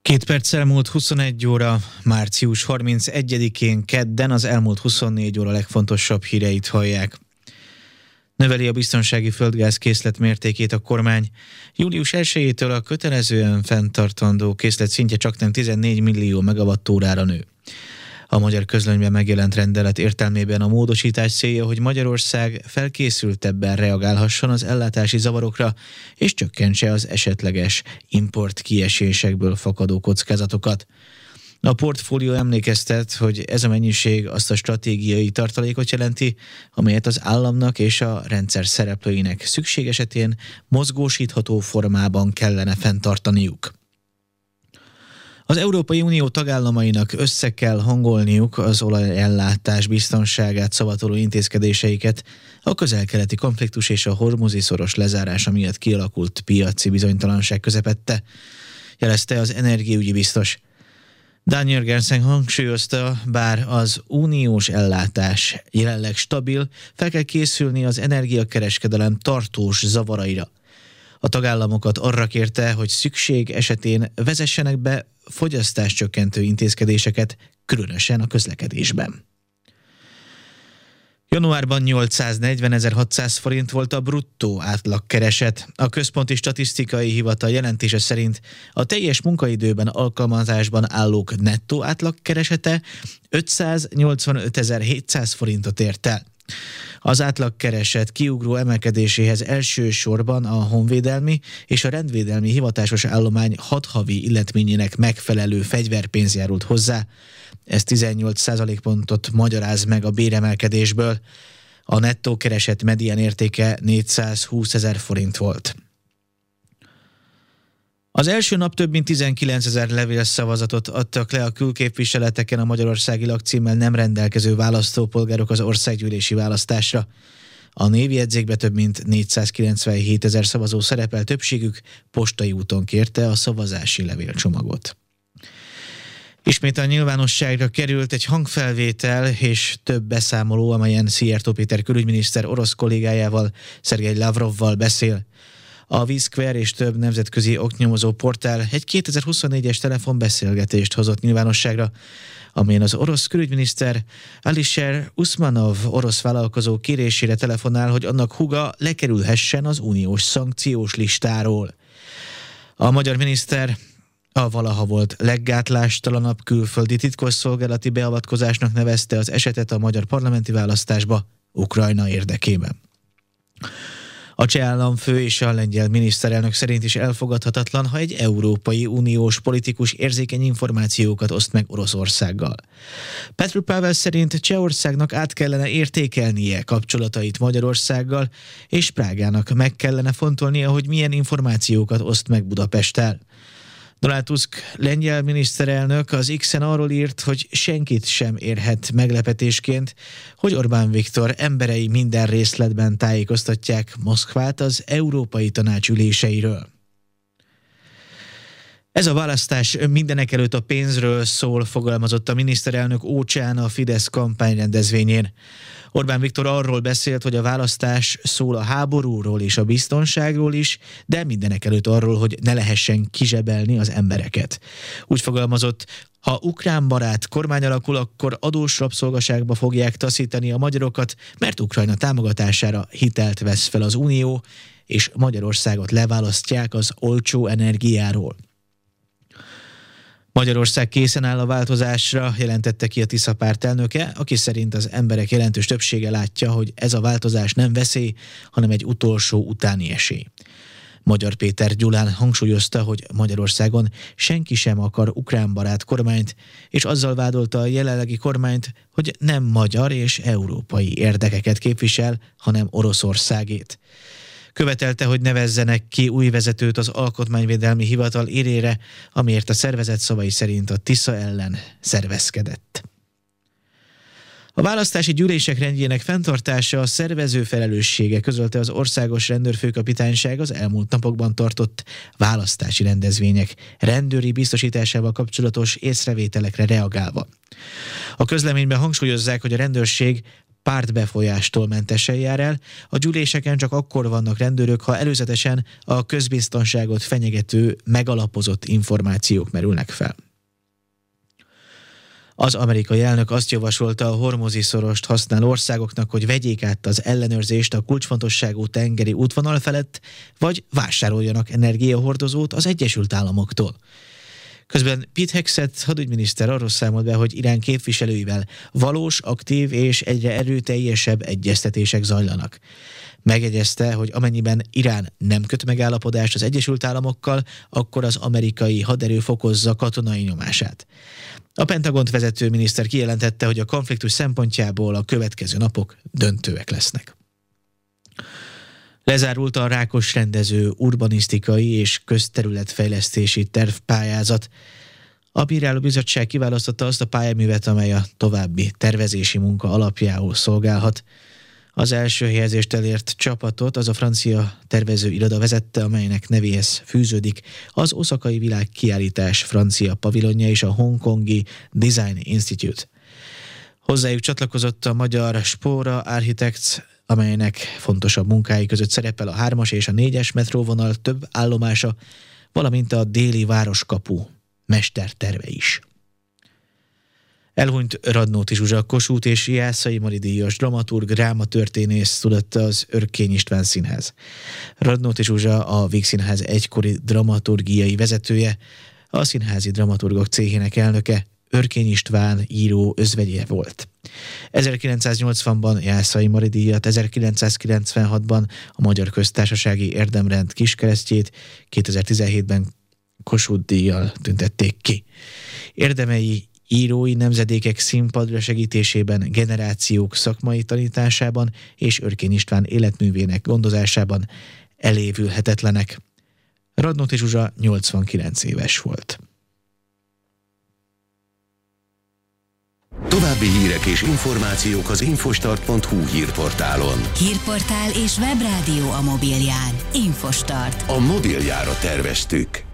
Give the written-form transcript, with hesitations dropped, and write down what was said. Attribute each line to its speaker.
Speaker 1: Két perccel múlt 21 óra, március 31-én kedden az elmúlt 24 óra legfontosabb híreit hallják. Növeli a biztonsági földgáz készlet mértékét a kormány. Július 1-től a kötelezően fenntartandó készlet szintje csaknem 14 millió megawattórára nő. A Magyar Közlönyben megjelent rendelet értelmében a módosítás célja, hogy Magyarország felkészültebben reagálhasson az ellátási zavarokra, és csökkentse az esetleges import kiesésekből fakadó kockázatokat. A portfólió emlékeztet, hogy ez a mennyiség azt a stratégiai tartalékot jelenti, amelyet az államnak és a rendszer szereplőinek szükség esetén mozgósítható formában kellene fenntartaniuk. Az Európai Unió tagállamainak össze kell hangolniuk az olajellátás biztonságát szavatoló intézkedéseiket a közel-keleti konfliktus és a hormuzi szoros lezárása miatt kialakult piaci bizonytalanság közepette, jelezte az energiaügyi biztos. Dan Jørgensen hangsúlyozta, bár az uniós ellátás jelenleg stabil, fel kell készülni az energiakereskedelem tartós zavaraira. A tagállamokat arra kérte, hogy szükség esetén vezessenek be fogyasztáscsökkentő intézkedéseket, különösen a közlekedésben. Januárban 840.600 forint volt a bruttó átlagkereset. A Központi Statisztikai Hivatal jelentése szerint a teljes munkaidőben alkalmazásban állók nettó átlagkeresete 585.700 forintot ért el. Az átlagkereset kiugró emelkedéséhez elsősorban a honvédelmi és a rendvédelmi hivatásos állomány 6 havi illetményének megfelelő fegyverpénz járult hozzá. Ez 18 pontot magyaráz meg a béremelkedésből. A nettó kereset medián értéke 420.000 forint volt. Az első nap több mint 19.000 levélszavazatot adtak le a külképviseleteken a magyarországi lakcímmel nem rendelkező választópolgárok az országgyűlési választásra. A névjegyzékbe több mint 497.000 szavazó szerepel, többségük postai úton kérte a szavazási levélcsomagot. Ismét a nyilvánosságra került egy hangfelvétel és több beszámoló, amelyen Szijjártó Péter külügyminiszter orosz kollégájával, Szergej Lavrovval beszél. A V-Square és több nemzetközi oknyomozó portál egy 2024-es telefonbeszélgetést hozott nyilvánosságra, amelyen az orosz külügyminiszter Alisher Usmanov orosz vállalkozó kérésére telefonál, hogy annak húga lekerülhessen az uniós szankciós listáról. A magyar miniszter a valaha volt leggátlástalanabb külföldi titkosszolgálati beavatkozásnak nevezte az esetet a magyar parlamenti választásba Ukrajna érdekében. A cseh államfő és a lengyel miniszterelnök szerint is elfogadhatatlan, ha egy Európai Uniós politikus érzékeny információkat oszt meg Oroszországgal. Petr Pavel szerint Csehországnak át kellene értékelnie kapcsolatait Magyarországgal, és Prágának meg kellene fontolnia, hogy milyen információkat oszt meg Budapesttel. Donald Tusk lengyel miniszterelnök az X-en arról írt, hogy senkit sem érhet meglepetésként, hogy Orbán Viktor emberei minden részletben tájékoztatják Moszkvát az Európai Tanács üléseiről. Ez a választás mindenekelőtt a pénzről szól, fogalmazott a miniszterelnök Ócsán a Fidesz kampányrendezvényén. Orbán Viktor arról beszélt, hogy a választás szól a háborúról és a biztonságról is, de mindenekelőtt arról, hogy ne lehessen kizsebelni az embereket. Úgy fogalmazott, ha ukrán barát kormány alakul, akkor adós rabszolgaságba fogják taszítani a magyarokat, mert Ukrajna támogatására hitelt vesz fel az Unió, és Magyarországot leválasztják az olcsó energiáról. Magyarország készen áll a változásra, jelentette ki a Tisza párt elnöke, aki szerint az emberek jelentős többsége látja, hogy ez a változás nem veszély, hanem egy utolsó utáni esély. Magyar Péter Gyulán hangsúlyozta, hogy Magyarországon senki sem akar ukránbarát kormányt, és azzal vádolta a jelenlegi kormányt, hogy nem magyar és európai érdekeket képvisel, hanem Oroszországét. Követelte, hogy nevezzenek ki új vezetőt az Alkotmányvédelmi Hivatal élére, amiért a szervezet szavai szerint a Tisza ellen szervezkedett. A választási gyűlések rendjének fenntartása a szervező felelőssége, közölte az Országos Rendőrfőkapitányság az elmúlt napokban tartott választási rendezvények rendőri biztosításával kapcsolatos észrevételekre reagálva. A közleményben hangsúlyozzák, hogy a rendőrség pártbefolyástól mentesen jár el. A gyűléseken csak akkor vannak rendőrök, ha előzetesen a közbiztonságot fenyegető, megalapozott információk merülnek fel. Az amerikai elnök azt javasolta a Hormuzi-szorost használó országoknak, hogy vegyék át az ellenőrzést a kulcsfontosságú tengeri útvonal felett, vagy vásároljanak energiahordozót az Egyesült Államoktól. Közben Pete Hegseth hadügyminiszter arról számolt be, hogy Irán képviselőivel valós, aktív és egyre erőteljesebb egyeztetések zajlanak. Megjegyezte, hogy amennyiben Irán nem köt megállapodást az Egyesült Államokkal, akkor az amerikai haderő fokozza katonai nyomását. A Pentagont vezető miniszter kijelentette, hogy a konfliktus szempontjából a következő napok döntőek lesznek. Lezárult a Rákos rendező urbanisztikai és közterületfejlesztési tervpályázat. A bírálóbizottság kiválasztotta azt a pályaművet, amely a további tervezési munka alapjául szolgálhat. Az első helyezést elért csapatot az a francia tervezőiroda vezette, amelynek nevéhez fűződik az oszakai világkiállítás francia pavilonja és a hongkongi Design Institute. Hozzájuk csatlakozott a magyar Spora Architects, amelynek fontosabb munkái között szerepel a 3-as és a 4-es metróvonal több állomása, valamint a déli városkapu mesterterve is. Elhunyt Radnóti Zsuzsa, Kossuth és Jászai Mari díjas dramaturg, drámatörténész szülötte az Örkény István Színház. Radnóti Zsuzsa a Vígszínház egykori dramaturgiai vezetője, a Színházi Dramaturgok Céhének elnöke, Örkény István író özvegye volt. 1980-ban Jászai Mari díjat, 1996-ban a Magyar Köztársasági Érdemrend kiskeresztjét, 2017-ben Kossuth díjjal tüntették ki. Érdemei írói nemzedékek színpadra segítésében, generációk szakmai tanításában és Örkény István életművének gondozásában elévülhetetlenek. Radnóti Zsuzsa 89 éves volt.
Speaker 2: További hírek és információk az infostart.hu hírportálon.
Speaker 3: Hírportál és webrádió a mobilján. Infostart.
Speaker 2: A mobiljára terveztük.